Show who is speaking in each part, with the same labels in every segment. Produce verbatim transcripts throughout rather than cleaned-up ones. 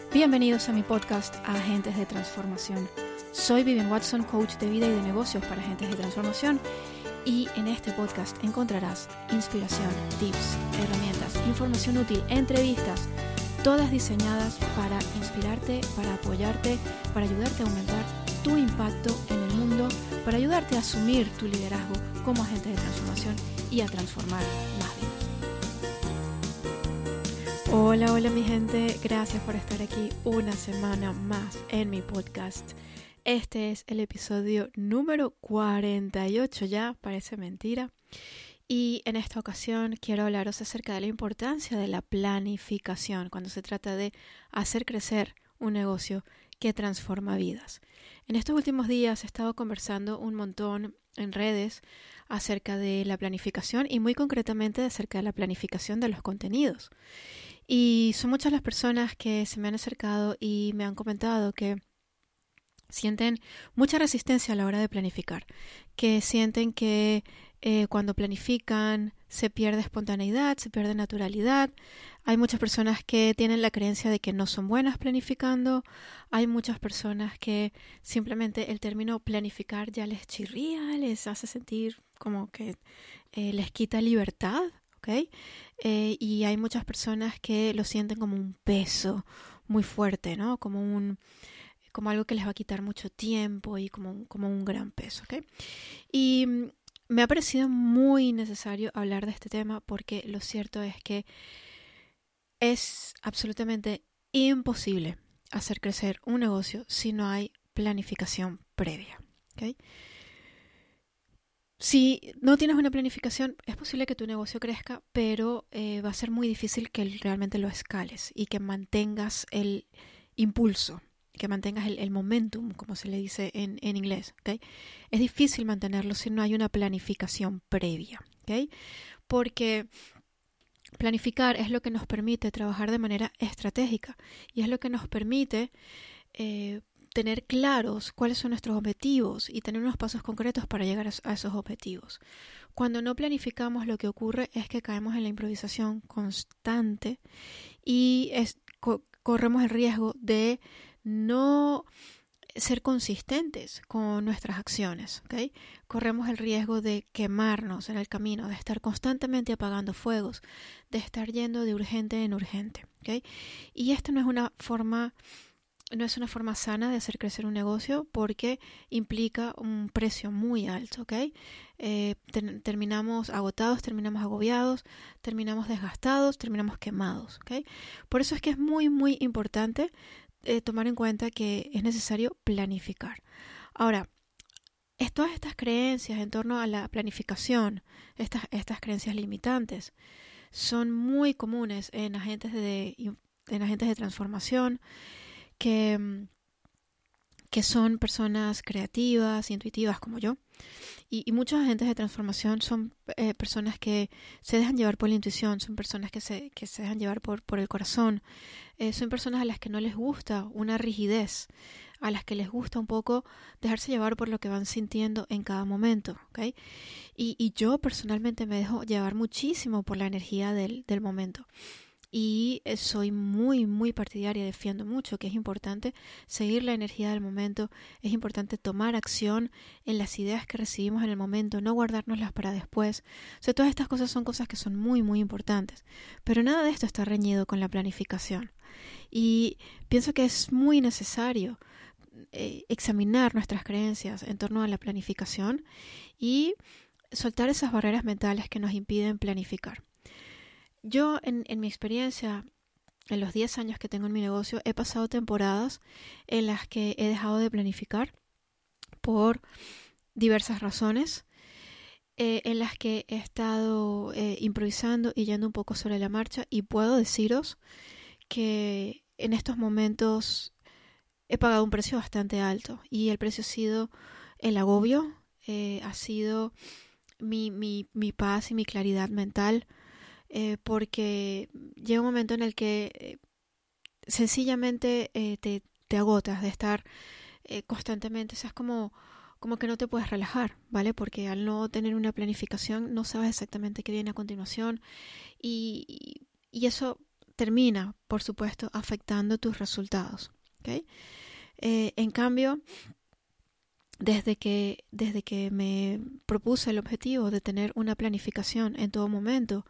Speaker 1: Bienvenidos a mi podcast Agentes de Transformación. Soy Vivian Watson, coach de vida y de negocios para agentes de transformación, y en este podcast encontrarás inspiración, tips, herramientas, información útil, entrevistas, todas diseñadas para inspirarte, para apoyarte, para ayudarte a aumentar tu impacto en el mundo, para ayudarte a asumir tu liderazgo como agente de transformación y a transformar más vidas. Hola, hola mi gente, gracias por estar aquí una semana más en mi podcast. Este es el episodio número cuarenta y ocho ya, parece mentira. Y en esta ocasión quiero hablaros acerca de la importancia de la planificación cuando se trata de hacer crecer un negocio que transforma vidas. En estos últimos días he estado conversando un montón en redes acerca de la planificación y muy concretamente acerca de la planificación de los contenidos. Y son muchas las personas que se me han acercado y me han comentado que sienten mucha resistencia a la hora de planificar, que sienten que eh, cuando planifican se pierde espontaneidad, se pierde naturalidad. Hay muchas personas que tienen la creencia de que no son buenas planificando. Hay muchas personas que simplemente el término planificar ya les chirría, les hace sentir como que eh, les quita libertad. ¿Okay? Eh, y hay muchas personas que lo sienten como un peso muy fuerte, ¿no? Como un, como algo que les va a quitar mucho tiempo y como un, como un gran peso, ¿okay? Y me ha parecido muy necesario hablar de este tema porque lo cierto es que es absolutamente imposible hacer crecer un negocio si no hay planificación previa, ¿okay? Si no tienes una planificación, es posible que tu negocio crezca, pero eh, va a ser muy difícil que realmente lo escales y que mantengas el impulso, que mantengas el, el momentum, como se le dice en, en inglés. ¿Okay? Es difícil mantenerlo si no hay una planificación previa, ¿okay? Porque planificar es lo que nos permite trabajar de manera estratégica y es lo que nos permite eh, tener claros cuáles son nuestros objetivos y tener unos pasos concretos para llegar a esos objetivos. Cuando no planificamos, lo que ocurre es que caemos en la improvisación constante y es, co- corremos el riesgo de no ser consistentes con nuestras acciones, ¿okay? Corremos el riesgo de quemarnos en el camino, de estar constantemente apagando fuegos, de estar yendo de urgente en urgente, ¿okay? Y esta no es una forma No es una forma sana de hacer crecer un negocio porque implica un precio muy alto, ¿ok? Eh, ter- terminamos agotados, terminamos agobiados, terminamos desgastados, terminamos quemados, ¿ok? Por eso es que es muy, muy importante eh, tomar en cuenta que es necesario planificar. Ahora, es todas estas creencias en torno a la planificación, estas, estas creencias limitantes, son muy comunes en agentes de, en agentes de transformación, que, que son personas creativas, intuitivas como yo. Y, y muchos agentes de transformación son eh, personas que se dejan llevar por la intuición, son personas que se, que se dejan llevar por, por el corazón. Eh, son personas a las que no les gusta una rigidez, a las que les gusta un poco dejarse llevar por lo que van sintiendo en cada momento, ¿okay? Y, y yo personalmente me dejo llevar muchísimo por la energía del, del momento. Y soy muy, muy partidaria, defiendo mucho que es importante seguir la energía del momento, es importante tomar acción en las ideas que recibimos en el momento, no guardárnoslas para después. O sea, todas estas cosas son cosas que son muy, muy importantes, pero nada de esto está reñido con la planificación. Y pienso que es muy necesario eh, examinar nuestras creencias en torno a la planificación y soltar esas barreras mentales que nos impiden planificar. Yo, en, en mi experiencia, en los diez años que tengo en mi negocio, he pasado temporadas en las que he dejado de planificar por diversas razones, eh, en las que he estado eh, improvisando y yendo un poco sobre la marcha, y puedo deciros que en estos momentos he pagado un precio bastante alto y el precio ha sido el agobio, eh, ha sido mi, mi, mi paz y mi claridad mental. Eh, porque llega un momento en el que eh, sencillamente eh, te, te agotas de estar eh, constantemente, o sea, es como, como que no te puedes relajar, ¿vale? Porque al no tener una planificación no sabes exactamente qué viene a continuación y, y, y eso termina, por supuesto, afectando tus resultados. ¿Okay? Eh, en cambio, desde que, desde que me propuse el objetivo de tener una planificación en todo momento,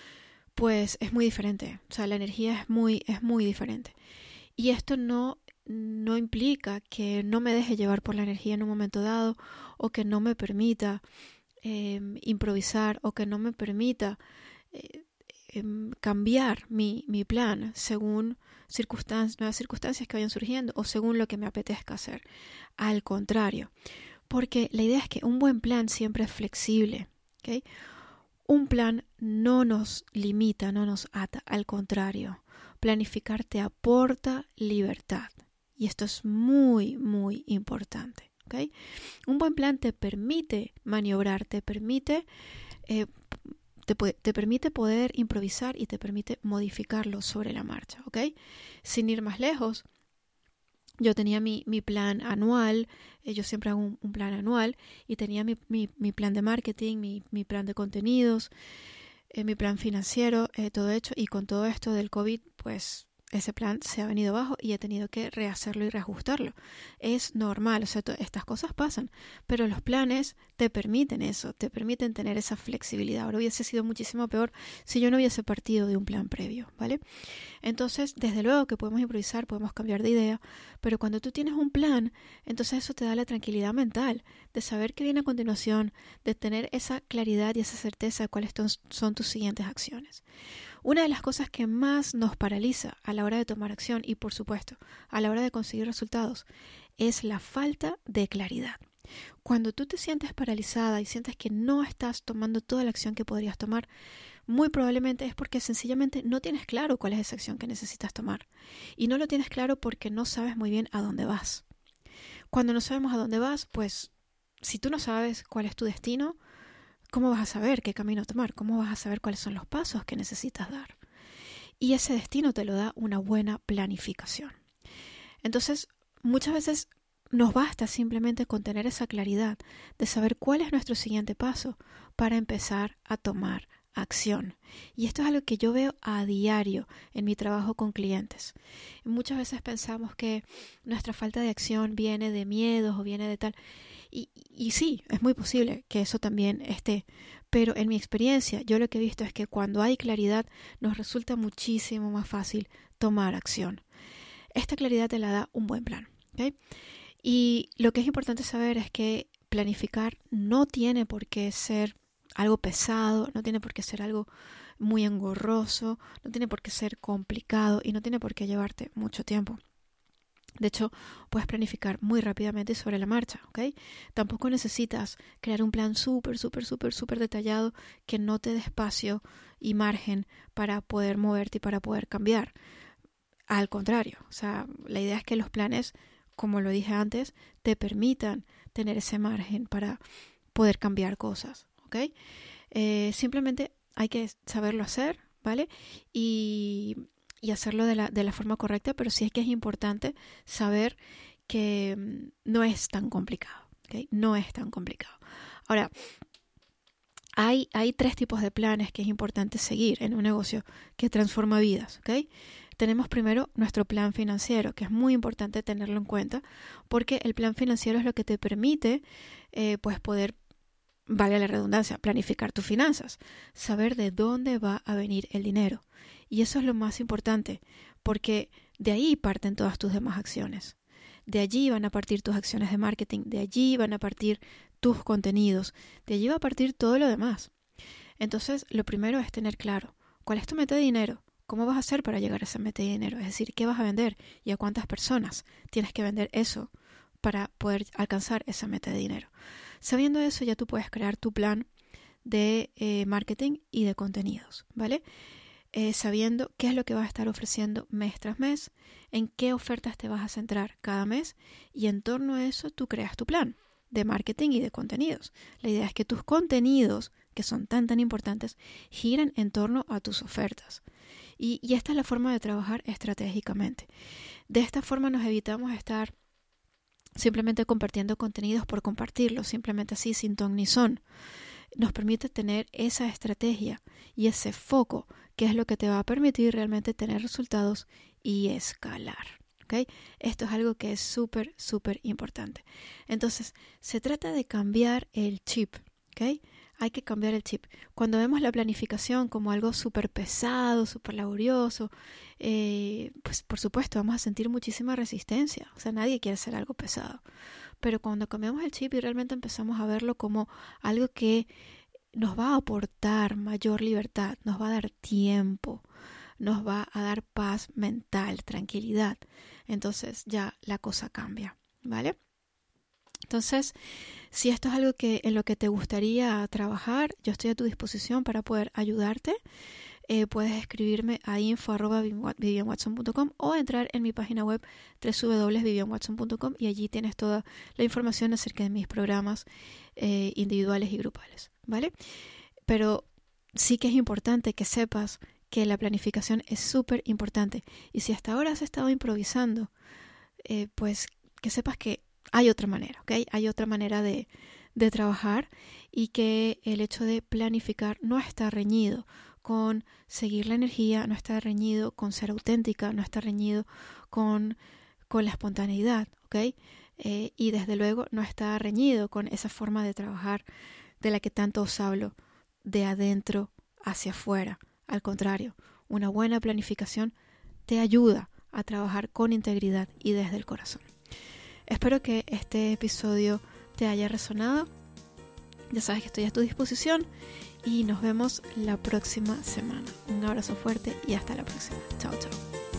Speaker 1: pues es muy diferente. O sea, la energía es muy, es muy diferente. Y esto no, no implica que no me deje llevar por la energía en un momento dado, o que no me permita eh, improvisar, o que no me permita eh, eh, cambiar mi, mi plan según circunstancias, nuevas circunstancias que vayan surgiendo, o según lo que me apetezca hacer. Al contrario, porque la idea es que un buen plan siempre es flexible. ¿Okay? Un plan no nos limita, no nos ata, al contrario. Planificar te aporta libertad. Y esto es muy, muy importante. ¿Okay? Un buen plan te permite maniobrar, te permite, eh, te, te permite poder improvisar y te permite modificarlo sobre la marcha. ¿Okay? Sin ir más lejos, yo tenía mi, mi plan anual, eh, yo siempre hago un, un plan anual, y tenía mi, mi, mi plan de marketing, mi, mi plan de contenidos, eh, mi plan financiero, eh, todo hecho, y con todo esto del COVID, pues ese plan se ha venido abajo y he tenido que rehacerlo y reajustarlo. Es normal, o sea, estas cosas pasan, pero los planes te permiten eso, te permiten tener esa flexibilidad. Ahora hubiese sido muchísimo peor si yo no hubiese partido de un plan previo, ¿vale? Entonces, desde luego que podemos improvisar, podemos cambiar de idea, pero cuando tú tienes un plan, entonces eso te da la tranquilidad mental de saber qué viene a continuación, de tener esa claridad y esa certeza de cuáles son tus siguientes acciones. Una de las cosas que más nos paraliza a la hora de tomar acción y, por supuesto, a la hora de conseguir resultados es la falta de claridad. Cuando tú te sientes paralizada y sientes que no estás tomando toda la acción que podrías tomar, muy probablemente es porque sencillamente no tienes claro cuál es esa acción que necesitas tomar. Y no lo tienes claro porque no sabes muy bien a dónde vas. Cuando no sabemos a dónde vas, pues si tú no sabes cuál es tu destino, ¿cómo vas a saber qué camino tomar? ¿Cómo vas a saber cuáles son los pasos que necesitas dar? Y ese destino te lo da una buena planificación. Entonces, muchas veces nos basta simplemente con tener esa claridad de saber cuál es nuestro siguiente paso para empezar a tomar acción. Y esto es algo que yo veo a diario en mi trabajo con clientes. Muchas veces pensamos que nuestra falta de acción viene de miedos o viene de tal. Y, y sí, es muy posible que eso también esté, pero en mi experiencia yo lo que he visto es que cuando hay claridad nos resulta muchísimo más fácil tomar acción. Esta claridad te la da un buen plan, ¿okay? Y lo que es importante saber es que planificar no tiene por qué ser algo pesado, no tiene por qué ser algo muy engorroso, no tiene por qué ser complicado y no tiene por qué llevarte mucho tiempo. De hecho, puedes planificar muy rápidamente sobre la marcha, ¿ok? Tampoco necesitas crear un plan súper, súper, súper, súper detallado que no te dé espacio y margen para poder moverte y para poder cambiar. Al contrario, o sea, la idea es que los planes, como lo dije antes, te permitan tener ese margen para poder cambiar cosas, ¿ok? Eh, simplemente hay que saberlo hacer, ¿vale? Y... y hacerlo de la, de la forma correcta, pero sí es que es importante saber que no es tan complicado, ¿okay? No es tan complicado. Ahora, hay, hay tres tipos de planes que es importante seguir en un negocio que transforma vidas, ¿okay? Tenemos primero nuestro plan financiero, que es muy importante tenerlo en cuenta, porque el plan financiero es lo que te permite eh, pues poder, vale la redundancia, planificar tus finanzas, saber de dónde va a venir el dinero. Y eso es lo más importante, porque de ahí parten todas tus demás acciones. De allí van a partir tus acciones de marketing, de allí van a partir tus contenidos, de allí va a partir todo lo demás. Entonces, lo primero es tener claro cuál es tu meta de dinero, cómo vas a hacer para llegar a esa meta de dinero, es decir, qué vas a vender y a cuántas personas tienes que vender eso para poder alcanzar esa meta de dinero. Sabiendo eso, ya tú puedes crear tu plan de eh, marketing y de contenidos, ¿vale? Eh, sabiendo qué es lo que vas a estar ofreciendo mes tras mes, en qué ofertas te vas a centrar cada mes y en torno a eso tú creas tu plan de marketing y de contenidos. La idea es que tus contenidos, que son tan tan importantes, giren en torno a tus ofertas. Y, y esta es la forma de trabajar estratégicamente. De esta forma nos evitamos estar simplemente compartiendo contenidos por compartirlos, simplemente así, sin ton ni son. nos permite tener esa estrategia y ese foco, que es lo que te va a permitir realmente tener resultados y escalar. ¿Okay? Esto es algo que es súper, súper importante. Entonces, se trata de cambiar el chip. ¿Okay? Hay que cambiar el chip. Cuando vemos la planificación como algo súper pesado, súper laborioso, eh, pues por supuesto vamos a sentir muchísima resistencia. O sea, nadie quiere hacer algo pesado. Pero cuando cambiamos el chip y realmente empezamos a verlo como algo que nos va a aportar mayor libertad, nos va a dar tiempo, nos va a dar paz mental, tranquilidad, entonces ya la cosa cambia, ¿vale? Entonces, si esto es algo que en lo que te gustaría trabajar, yo estoy a tu disposición para poder ayudarte. Eh, puedes escribirme a info arroba vivian watson punto com o entrar en mi página web doble u doble u doble u punto vivian watson punto com y allí tienes toda la información acerca de mis programas eh, individuales y grupales, ¿vale? Pero sí que es importante que sepas que la planificación es súper importante. Y si hasta ahora has estado improvisando, eh, pues que sepas que hay otra manera, ¿ok? Hay otra manera de, de trabajar y que el hecho de planificar no está reñido con seguir la energía, no está reñido con ser auténtica, no está reñido con, con la espontaneidad, ¿ok? Eh, y desde luego no está reñido con esa forma de trabajar de la que tanto os hablo, de adentro hacia afuera. Al contrario, una buena planificación te ayuda a trabajar con integridad y desde el corazón. Espero que este episodio te haya resonado. Ya sabes que estoy a tu disposición y nos vemos la próxima semana. Un abrazo fuerte y hasta la próxima. Chao, chao.